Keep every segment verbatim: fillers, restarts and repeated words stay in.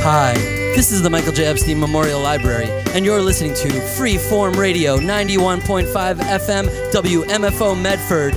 Hi, this is the Michael J. Epstein Memorial Library, and you're listening to Freeform Radio ninety-one point five F M W M F O Medford.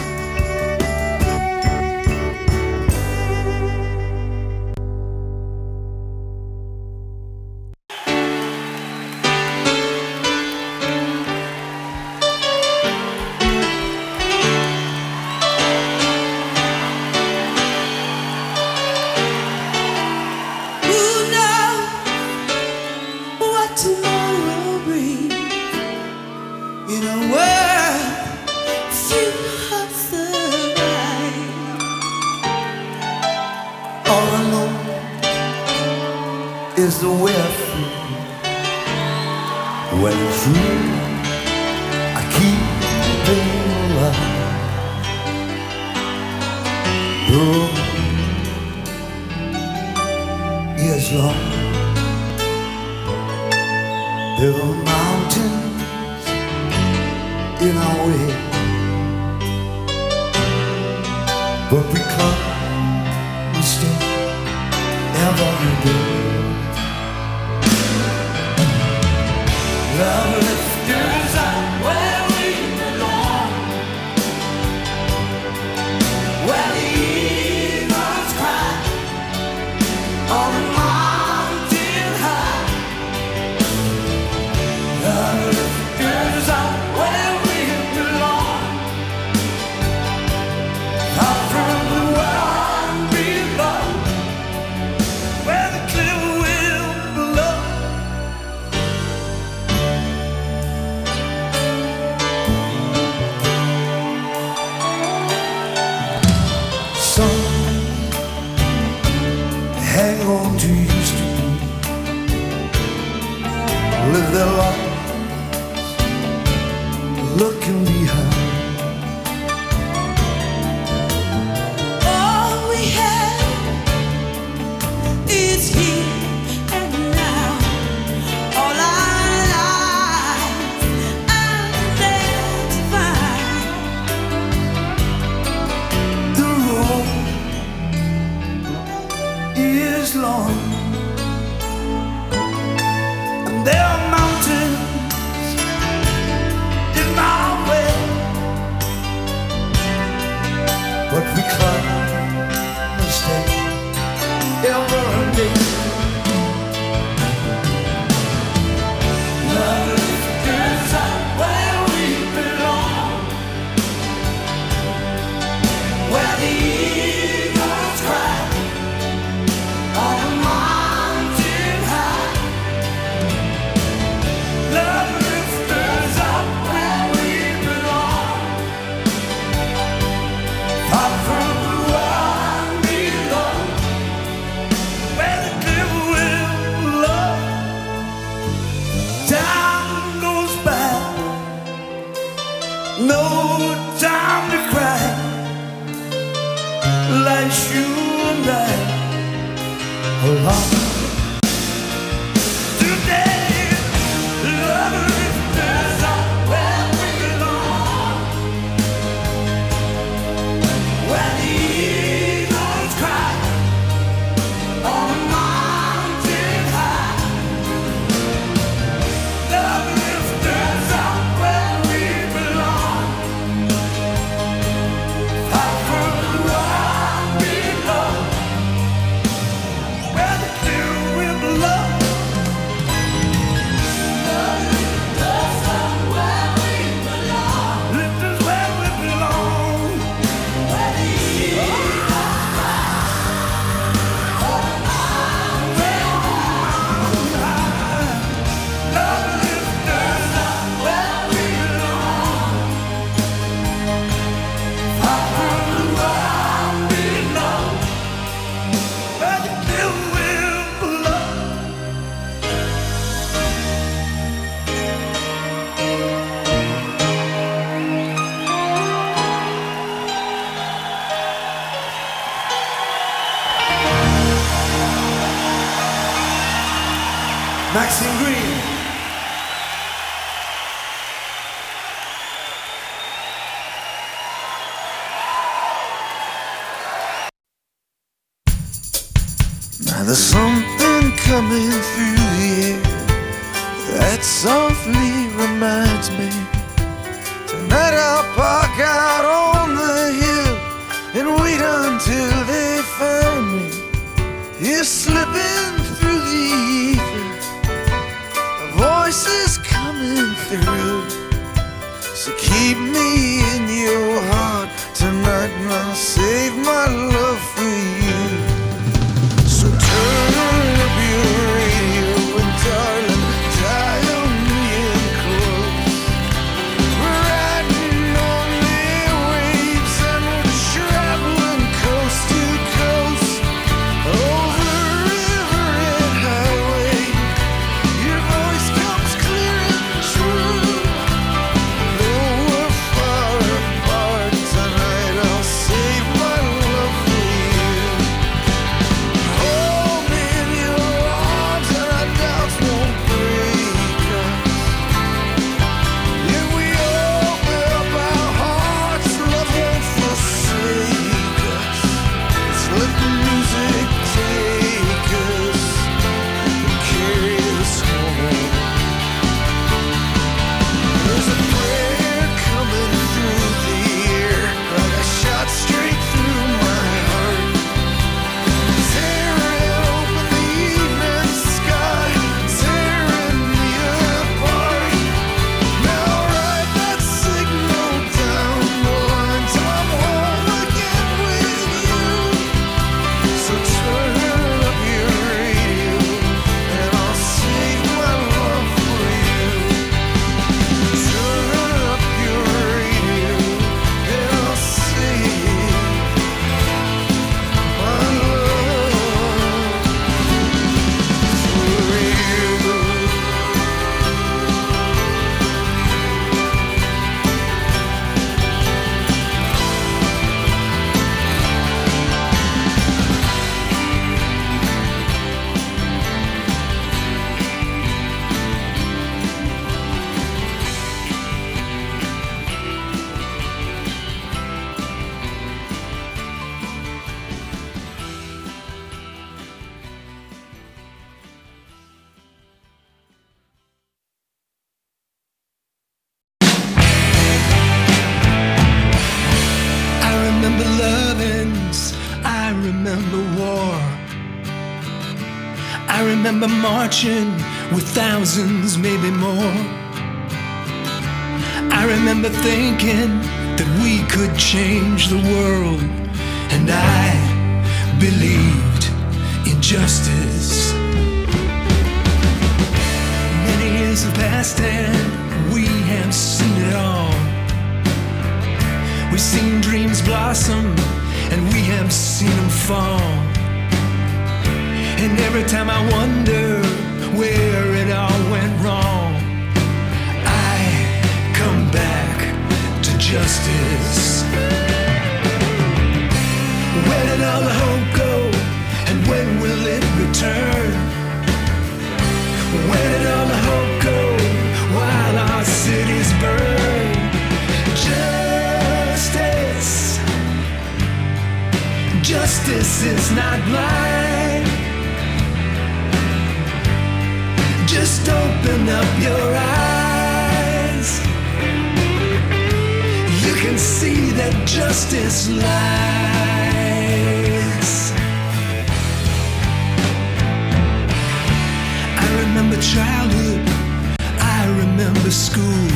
Maxine Green. Now there's something coming through the air that softly reminds me. Tonight I'll park out on the hill and wait until they find me. You're slipping through the ether, a voice is coming through. So keep me in your heart tonight and I'll save my love for you. So turn up your radio and darling, dial me in close. We're riding on the waves and we're traveling coast to coast, over river and highway. Your voice comes clear and true. Though we're far apart tonight, I'll save my love for you. Hold me in your arms and our doubts won't break us. If we open up our hearts, love won't forsake us. Let's let the music take us and carry us home. There's a prayer coming through the air, like a shot straight through my heart. Tearing open the evening sky, tearing me apart. Now write that signal down the line till I'm home again with you. So turn up your radio and I'll save my love for you. Turn up your radio and I'll save my love for you. I remember lovings, I remember war. I remember marching with thousands, maybe more. I remember thinking that we could change the world, and I believed in justice. Many years have passed and we have seen it all. We've seen dreams blossom and we have seen them fall. And every time I wonder where it all went wrong, I come back to justice. Where did all the hope go and when will it return? Where did all the hope go while our cities burn? Justice, justice is not blind. Just open up your eyes. You can see that justice lies. I remember childhood, I remember school.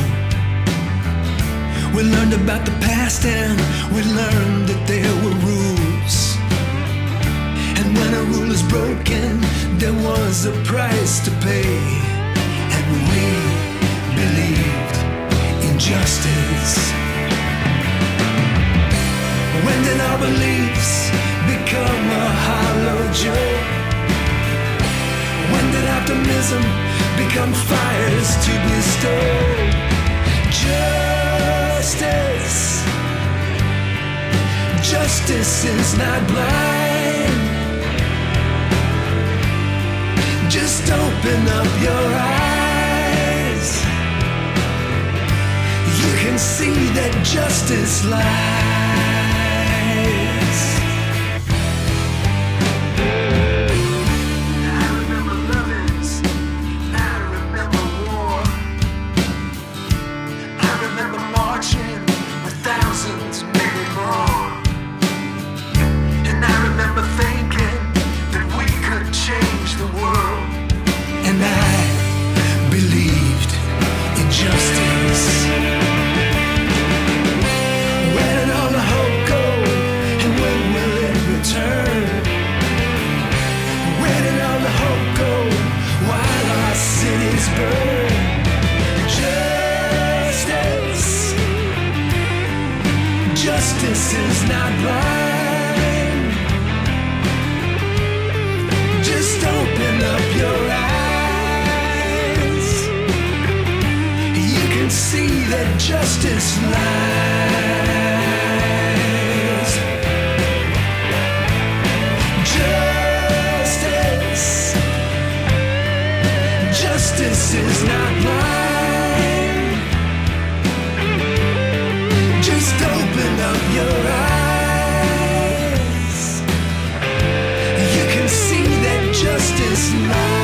We learned about the past and we learned that there were rules. And when a rule is broken, there was a price to pay. And we believed in justice. When did our beliefs become a hollow joke? When did optimism become fires to bestow? Justice, justice is not blind. Just open up your eyes. You can see that justice lies. I remember love. Gettysburg. Justice, justice is not blind. Just open up your eyes. You can see that justice lies. Justice, justice is not blind. Just open up your eyes. You can see that justice lies.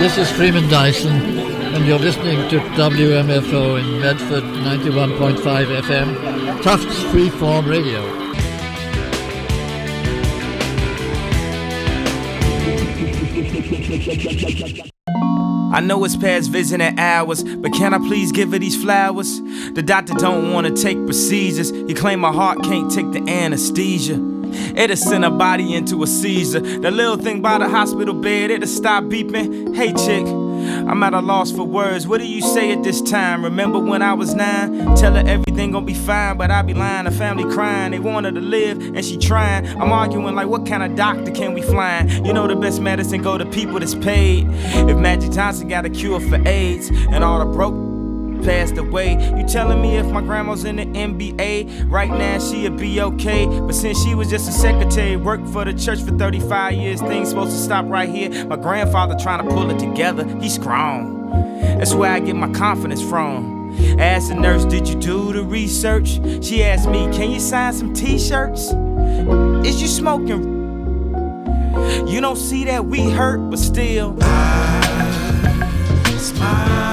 This is Freeman Dyson, and you're listening to W M F O in Medford, ninety-one point five F M, Tufts Freeform Radio. I know it's past visiting hours, but can I please give her these flowers? The doctor don't want to take procedures. He claim my heart can't take the anesthesia. It'll send her body into a seizure. The little thing by the hospital bed, it'll stop beeping. Hey chick, I'm at a loss for words. What do you say at this time? Remember when I was nine? Tell her everything gon' be fine, but I be lying. The family crying, they want her to live, and she trying. I'm arguing like, what kind of doctor can we find? You know the best medicine go to people that's paid. If Magic Johnson got a cure for AIDS, and all the broke passed away, you telling me if my grandma's in the N B A right now she'd be okay? But since she was just a secretary, worked for the church for thirty-five years, things supposed to stop right here. My grandfather trying to pull it together, he's strong. That's where I get my confidence from. I asked the nurse, did you do the research? She asked me, can you sign some t-shirts? Is you smoking? You don't see that we hurt, but still I smile.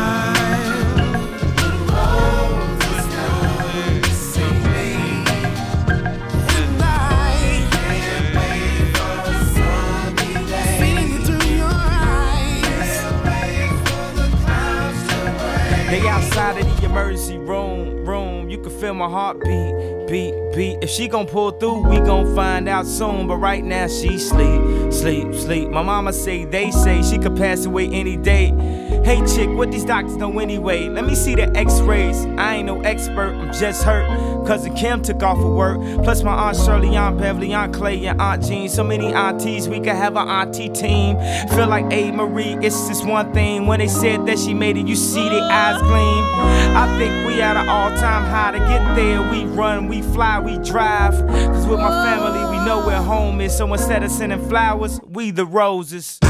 They outside of the emergency room, room. You can feel my heartbeat, beat, beat. If she gon' pull through, we gon' find out soon. But right now she sleep, sleep, sleep. My mama say, they say she could pass away any day. Hey chick, what these doctors know anyway? Let me see the x-rays. I ain't no expert, I'm just hurt. Cousin Kim took off for work. Plus my Aunt Shirley, Aunt Beverly, Aunt Clay, and Aunt Jean. So many aunties, we could have an auntie team. Feel like A. Marie, it's just one thing. When they said that she made it, you see their eyes gleam. I think we at an all-time high. To get there, we run, we fly, we drive. Cause with my family, we know where home is. So instead of sending flowers, we the roses.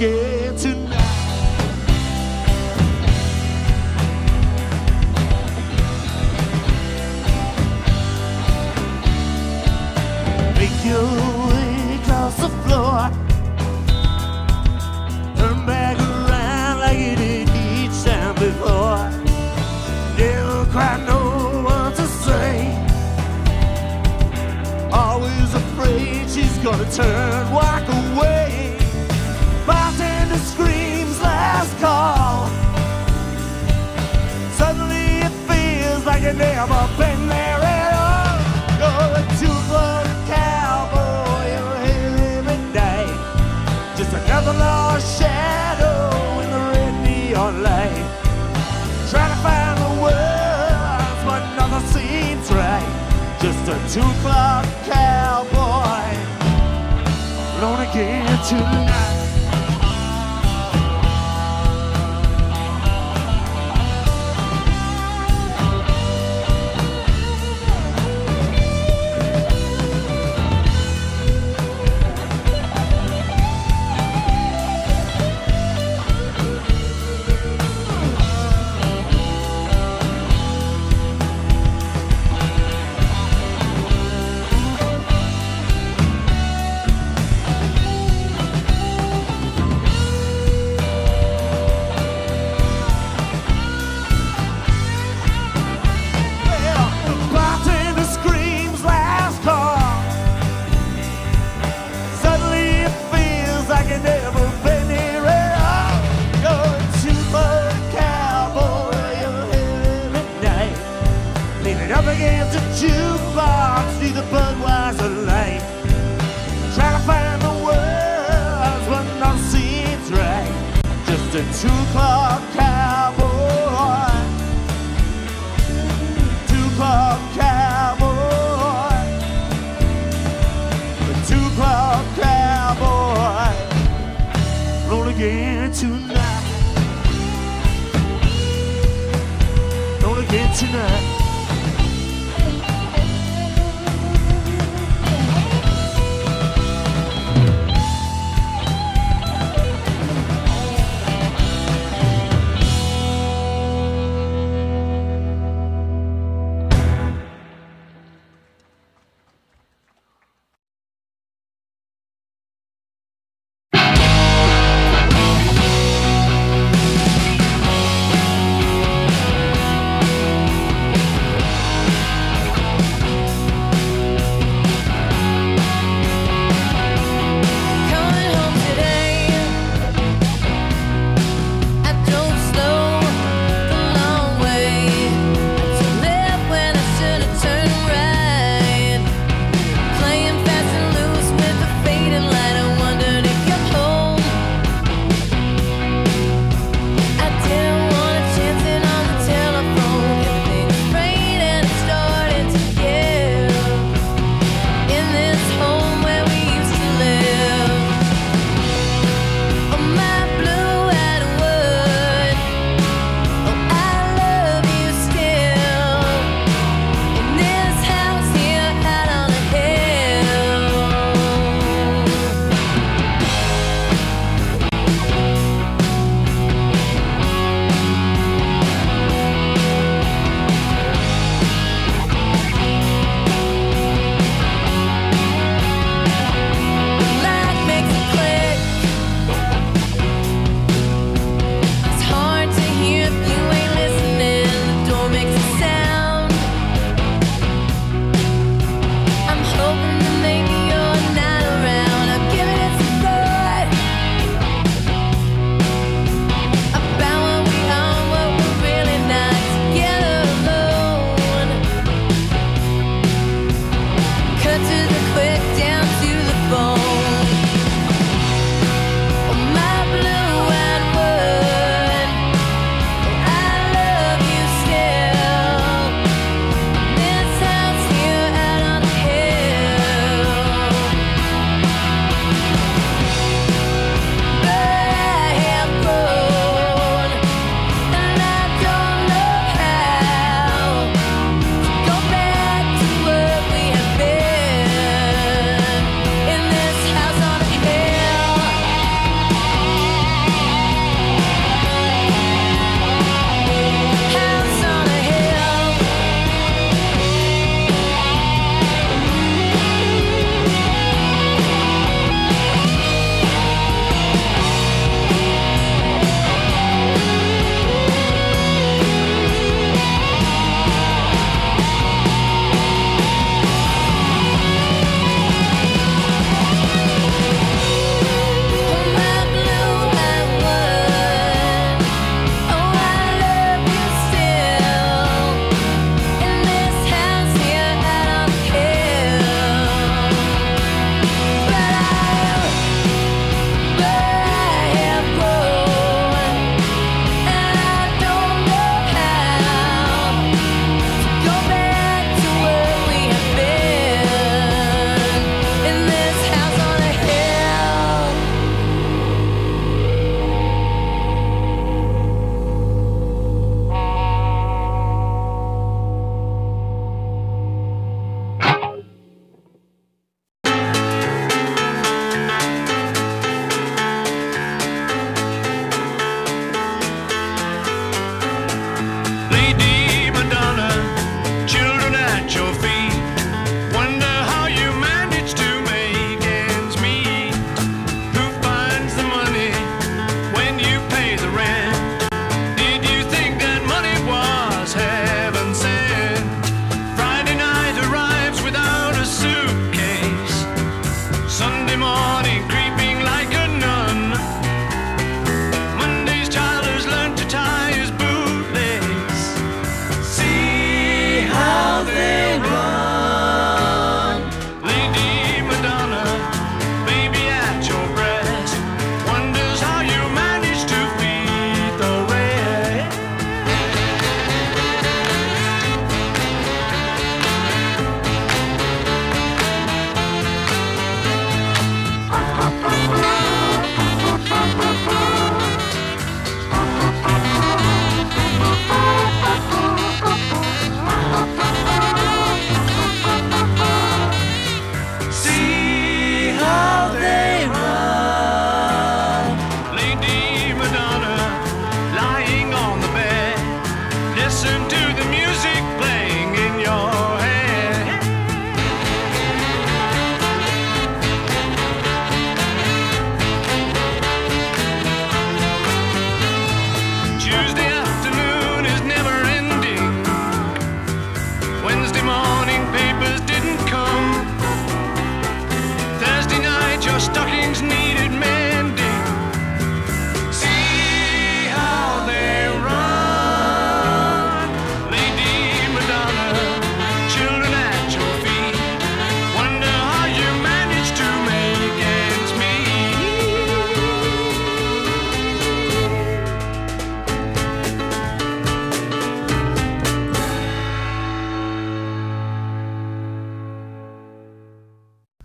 again tonight. Make your way across the floor. Turn back around like you did each time before. Never quite know what to say. Always afraid she's gonna turn, walk away. Bartender screams last call. Suddenly it feels like you've never been there at all. You're a two-club cowboy, you're here every day. Just another lost shadow in the red neon light. Trying to find the words, but nothing seems right. Just a two-club cowboy, alone again tonight. Two-club cowboy, two-club cowboy, two-club cowboy, roll again tonight, roll again tonight.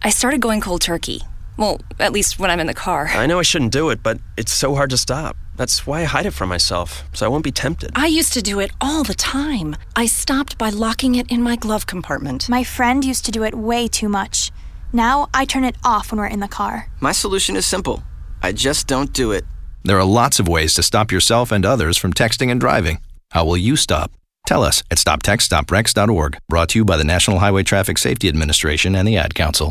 I started going cold turkey. Well, at least when I'm in the car. I know I shouldn't do it, but it's so hard to stop. That's why I hide it from myself, so I won't be tempted. I used to do it all the time. I stopped by locking it in my glove compartment. My friend used to do it way too much. Now I turn it off when we're in the car. My solution is simple. I just don't do it. There are lots of ways to stop yourself and others from texting and driving. How will you stop? Tell us at stop text stop wrecks dot org. Brought to you by the National Highway Traffic Safety Administration and the Ad Council.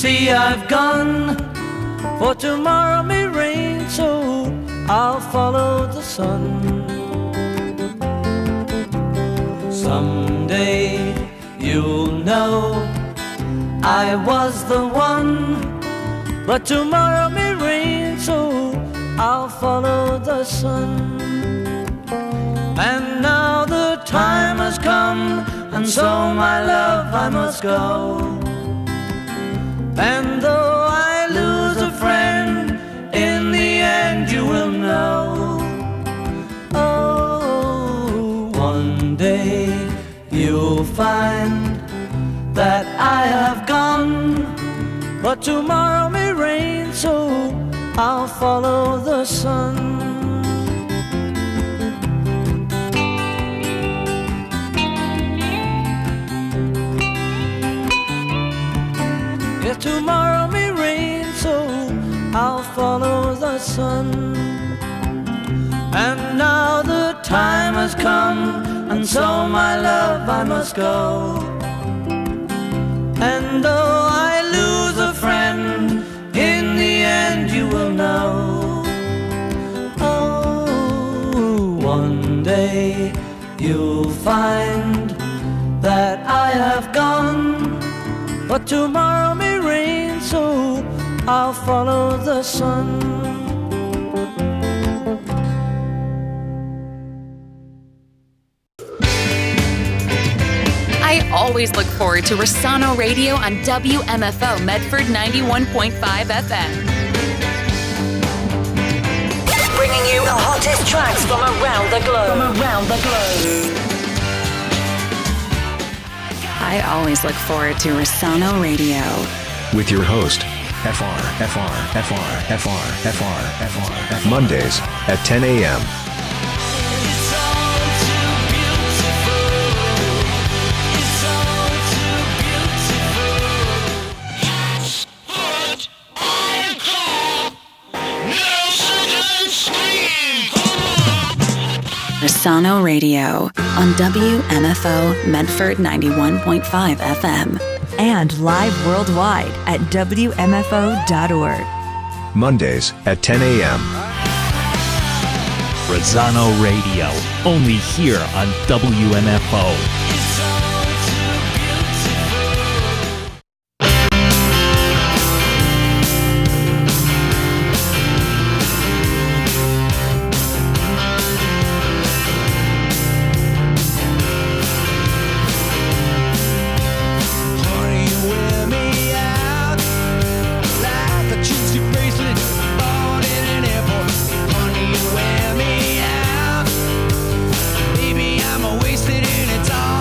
see I've gone, for tomorrow may rain, so I'll follow the sun. Someday you'll know I was the one, but tomorrow may rain, so I'll follow the sun. And now the time has come, and so my love I must go. And though I lose a friend, in the end you will know. Oh, one day you'll find that I have gone, but tomorrow may rain, so I'll follow the sun. Yeah, tomorrow may rain, so I'll follow the sun. And now the time has come, and so my love I must go. And though I lose a friend, in the end you will know. Oh, one day you'll find that I have gone, but tomorrow may rain, so I'll follow the sun. I always look forward to Rossano Radio on W M F O Medford ninety-one point five F M. Bringing you the hottest tracks from around the globe. From around the globe. I always look forward to Rossano Radio. With your host, F R, F R, F R, F R, F R, F R, F R. Mondays at ten a.m. Rossano Radio on W M F O Medford ninety-one point five F M. And live worldwide at W M F O dot org. Mondays at ten a.m. Rossano Radio, only here on W M F O. Baby, I'm wasted and it's all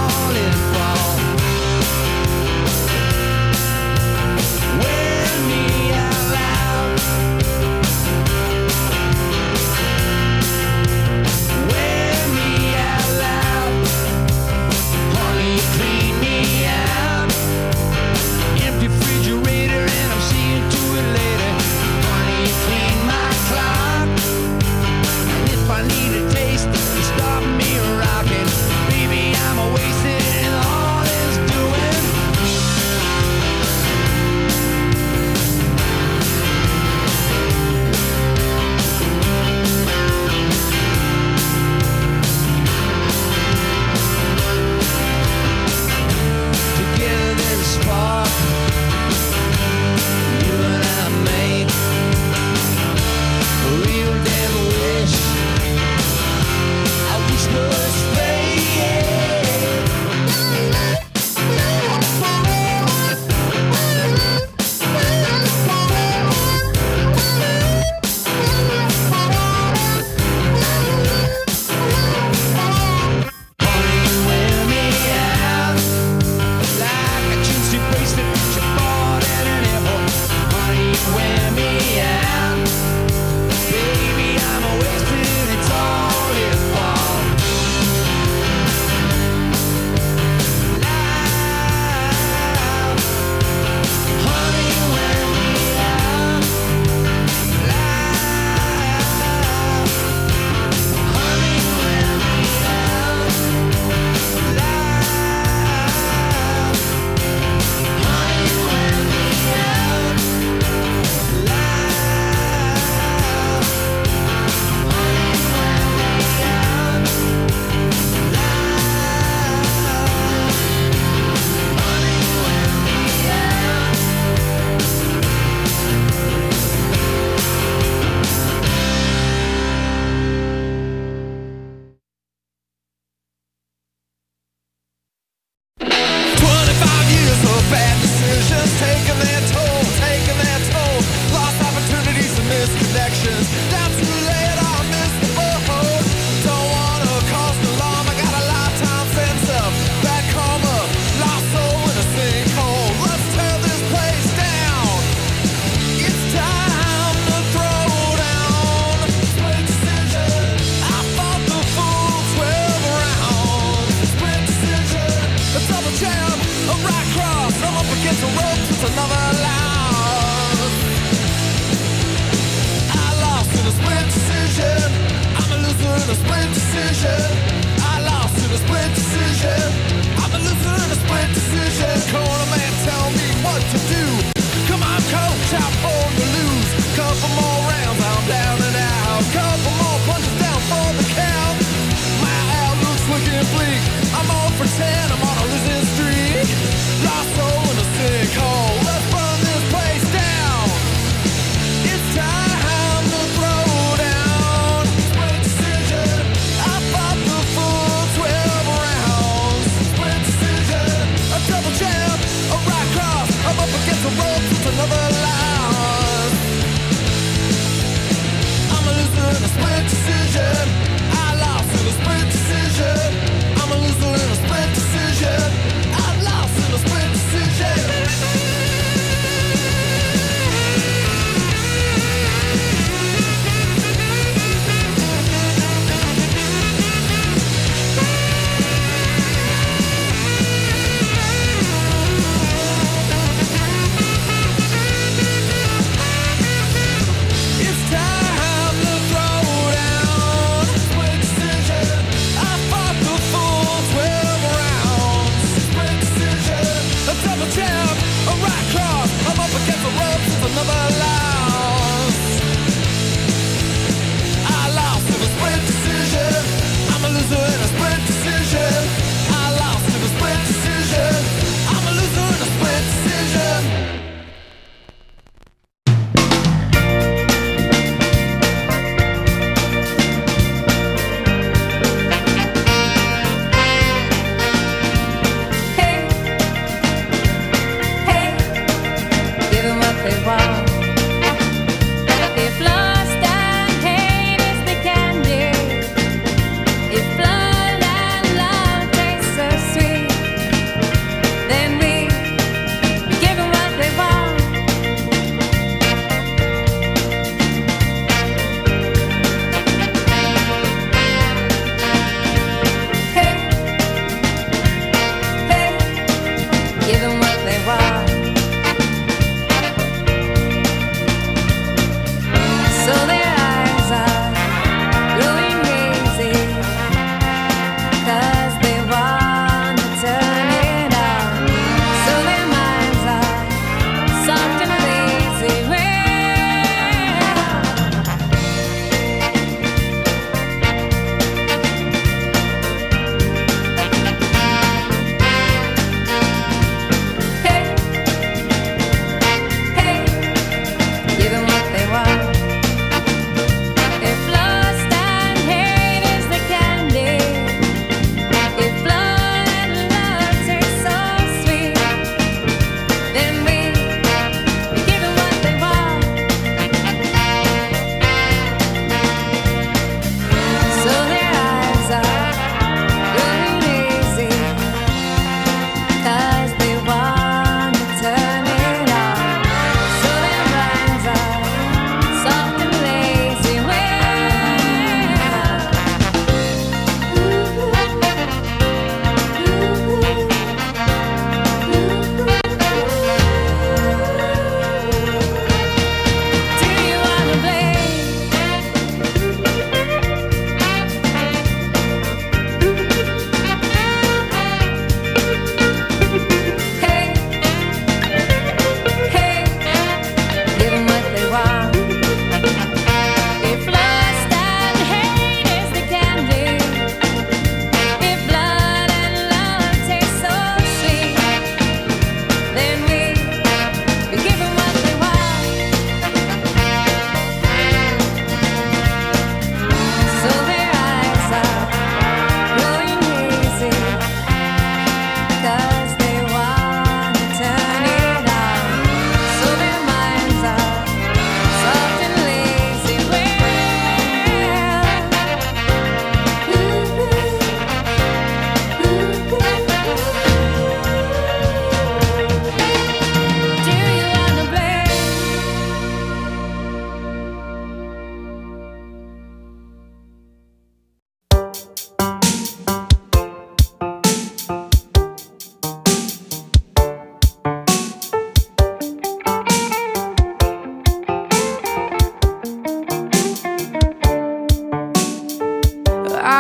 Down too late, I missed the boat. Don't wanna cause an alarm, I got a lifetime sense of bad karma. Lost soul in a sinkhole. Let's tear this place down. It's time to throw down. Split decision. I fought the full twelve rounds. Split decision. A double jab, a right cross. I'm up against the ropes, it's another loss. I lost in a split decision. I'm a loser in a split decision. I lost in a split decision. I'm a loser in a split decision. Corner man, tell me what to do. Come on, coach, I'm born to lose. Couple more rounds, I'm down and out. Couple more punches down for the count. My outlook's looking bleak. I'm all for ten, I'm on a losing streak. Lost soul in a sinkhole. Let's burn this place down. It's time to throw down. Split decision. I fought the full twelve rounds. Split decision. A double jab, a right cross. I'm up against the ropes, it's another loss.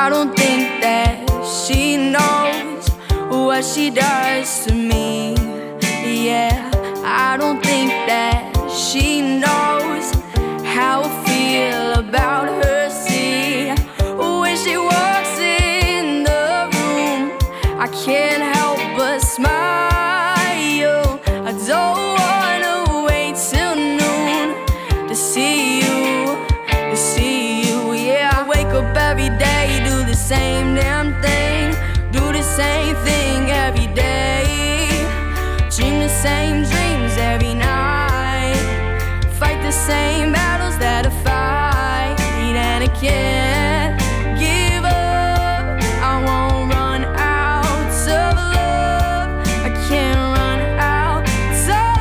don't think that she knows what she does to me. Yeah, I don't think that she knows how I feel about her. See, when she walks in the room, I can't help but smile. I don't wanna wait till noon to see you, to see you. Yeah, I wake up every day, do the same damn thing, do the same thing every day, dream the same dreams every night, fight the same battles that I fight, and I can't give up. I won't run out of love. I can't run out of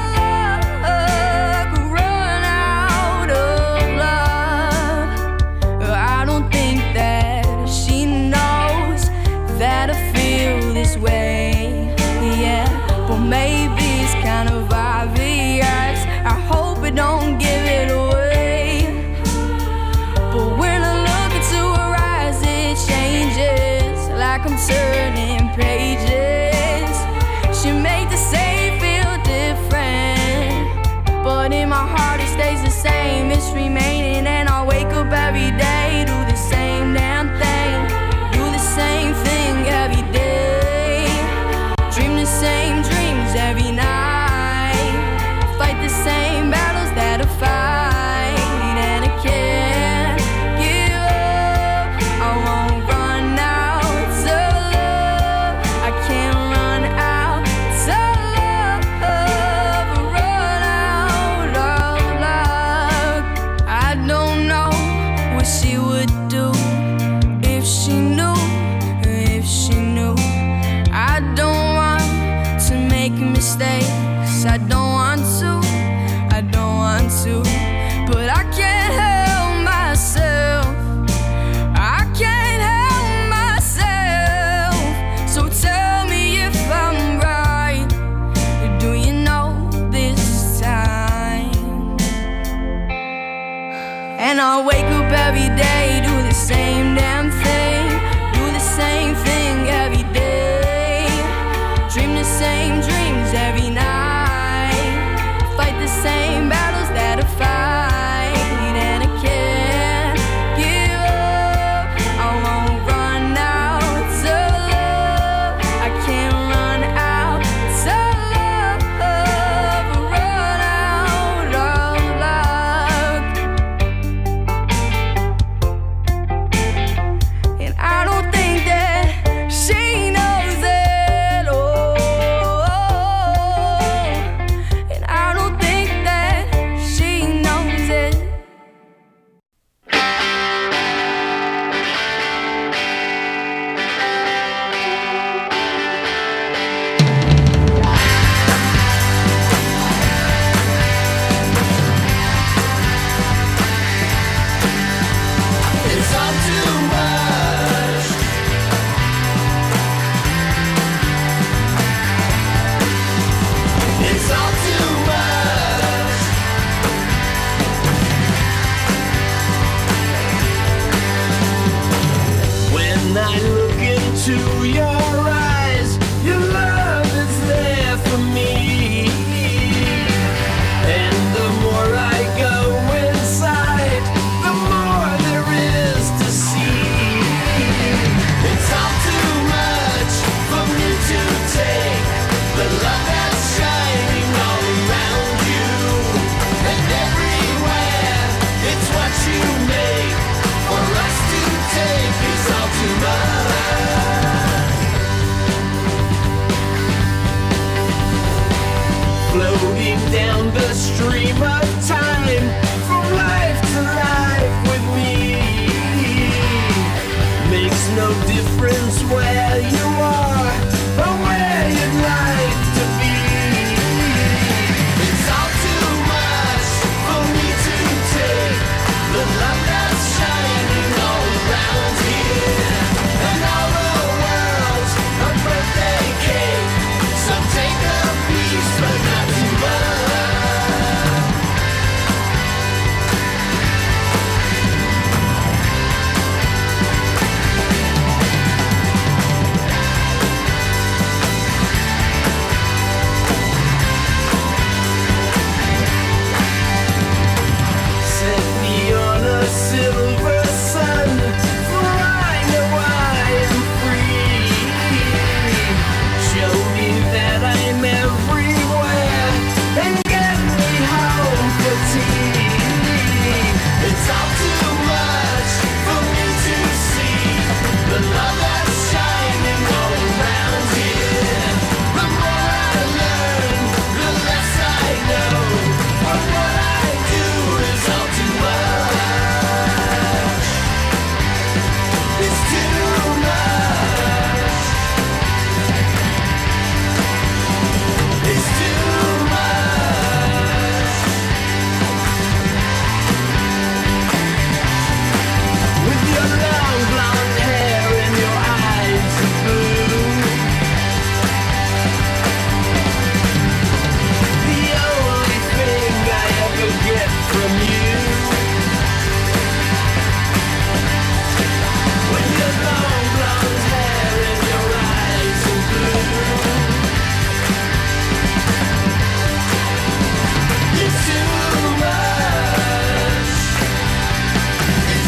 love. Run out of love. I don't think that she knows that I feel this way. Yeah, but maybe it's kind of obvious. I hope it don't give it away. But when I look into her eyes, it changes, like I'm turning pages. She made the same feel different, but in my heart it stays the same. It's remaining, and I wake up every day, do the same damn thing, do the same thing every day, dream the same dreams every night, fight the same battles that I fight, and I can't give up. I won't run out of love. I can't run out of love. Run out of love. I don't know what she would do if she knew, if she knew. I don't want to make mistakes. I don't want to, I don't want to, but I can't help myself. I can't help myself. So tell me if I'm right. Do you know this time? And I wake up every day, do the same damn thing, do the same thing every day, dream the same dreams every night, fight the same battles that I fight, and I can't give up. I won't run out of love. I can't run out of love. Run out of love. And I don't think that she knows it. Oh, and I don't think that she knows it. It's all too much. It's all too much. When I look into your